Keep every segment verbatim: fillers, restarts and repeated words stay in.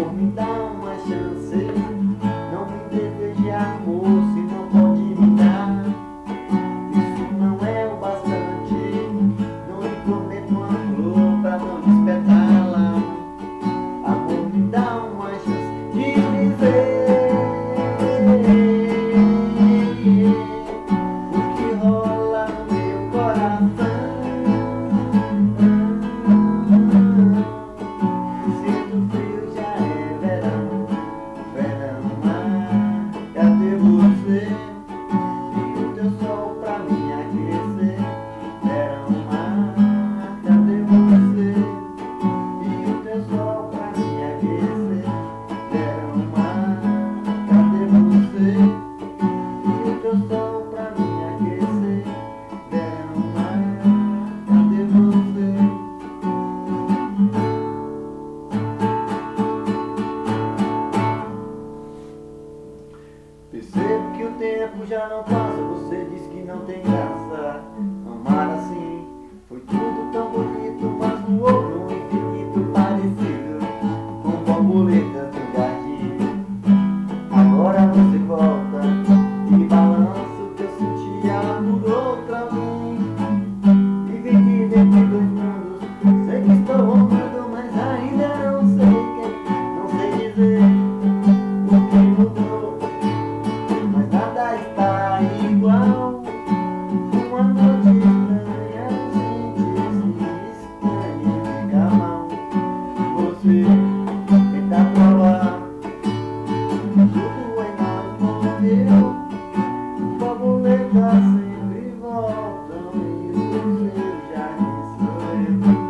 Amor, me dá uma chance. Não me deseje amor se não pode me dar. Isso não é o bastante. Não lhe prometo uma flor pra não despetá-la. Amor, me dá uma chance de dizer o que rola no meu coração. Sinto frio, já é verão. Verão, mar, cadê você? E o teu sol pra me aquecer. Verão, mar, cadê você? E o teu sol pra me aquecer. Verão, mar, cadê você? E o teu sol pra me aquecer. Verão, mar, cadê você? Percebo que o tempo já não passa. Você diz que não tem graça. Amar assim foi tudo tão bonito, mas voou num infinito parecido com borboletas no jardim. Agora você volta e balança o que eu sentia por outra vez. Vivi entre dois mundos. Sei que estou amando, mas ainda não sei quem. Não sei dizer o que mudou, mas nada está igual. Uma noite estranha, a gente se estranha e fica mal. Você tenta provar que tudo em nós morreu. Borboletas sempre voltam e o seu jardim sou eu.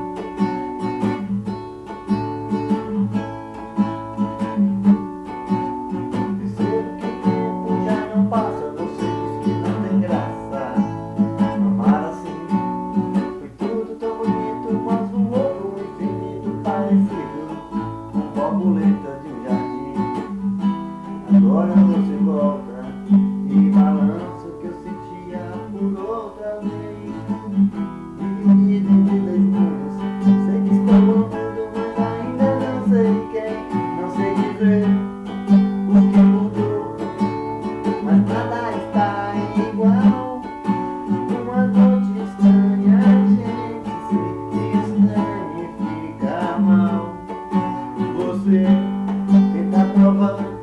Percebo que o tempo já não passa. Você diz que não tem graça. Amar assim foi tudo tão bonito, mas voou num infinito parecido com borboleta de um jardim. Agora você volta e balança o que eu sentia por outra vez. Dividido entre dois mundos. Sei que estou amando, mas ainda não sei quem. Não sei dizer o que mudou, mas nada está igual. Uma noite estranha, a gente se estranha e fica mal. Você tenta provar